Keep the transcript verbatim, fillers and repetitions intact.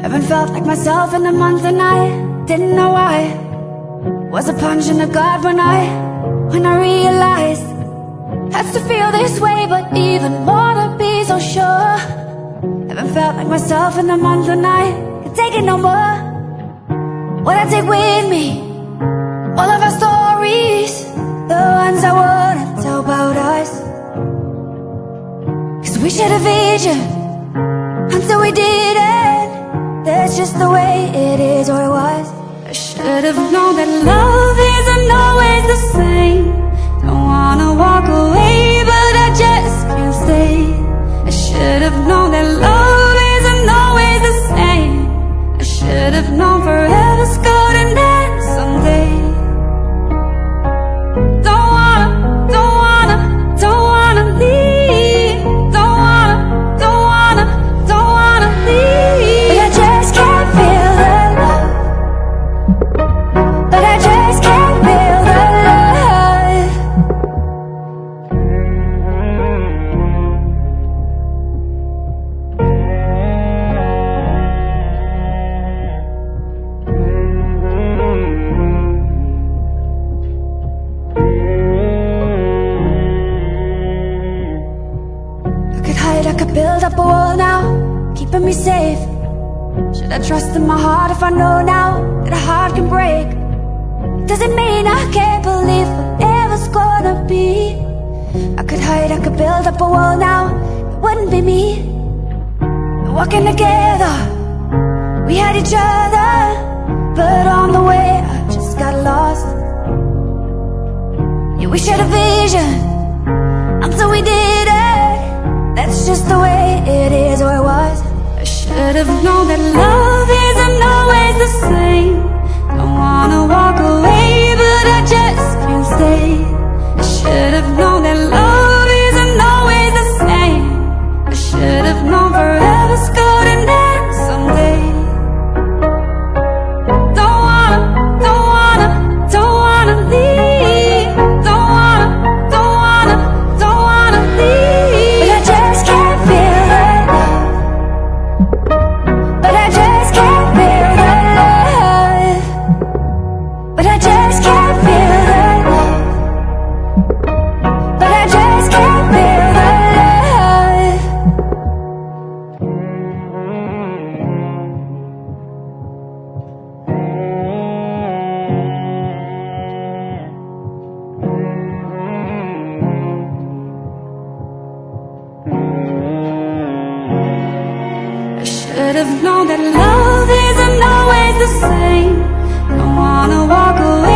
Haven't felt like myself in a month and I didn't know why. Was a punch in the gut when I, when I realized has to feel this way, but even more to be so sure. Haven't felt like myself in a month and I can take it no more. What I take with me, all of our stories, the ones I wouldn't tell about us. Cause we shared a vision until we didn't. That's just the way it is, or it was. I should have known that love isn't always the same. Don't wanna walk away, but I just can't stay. I should have known that love isn't always the same. I should have known forever's golden and someday. Don't wanna, don't wanna, don't wanna leave. Don't wanna, don't wanna, don't wanna leave. But I just can't feel the love. But I just can't feel the love. I could hide, I could build up a wall now, keeping me safe. Should I trust in my heart if I know now that a heart can break? Doesn't mean I can't believe whatever's gonna be. I could hide, I could build up a wall now, it wouldn't be me. We're walking together, we had each other, but on the way I just got lost. Yeah, we shared a vision until we did it. That's just the way it is, or it was. I should have known that love isn't always the same. Don't wanna walk away, but I just can't stay. I should have known that love isn't always the same. I should have known forever's golden and someday. Don't wanna, don't wanna, don't wanna leave. Don't wanna, don't wanna, don't wanna leave. But I just can't feel the love. But I just can't feel the love. But I just can't feel the love. But I just can't feel the love. I should have known that love isn't always the same. Don't wanna walk away,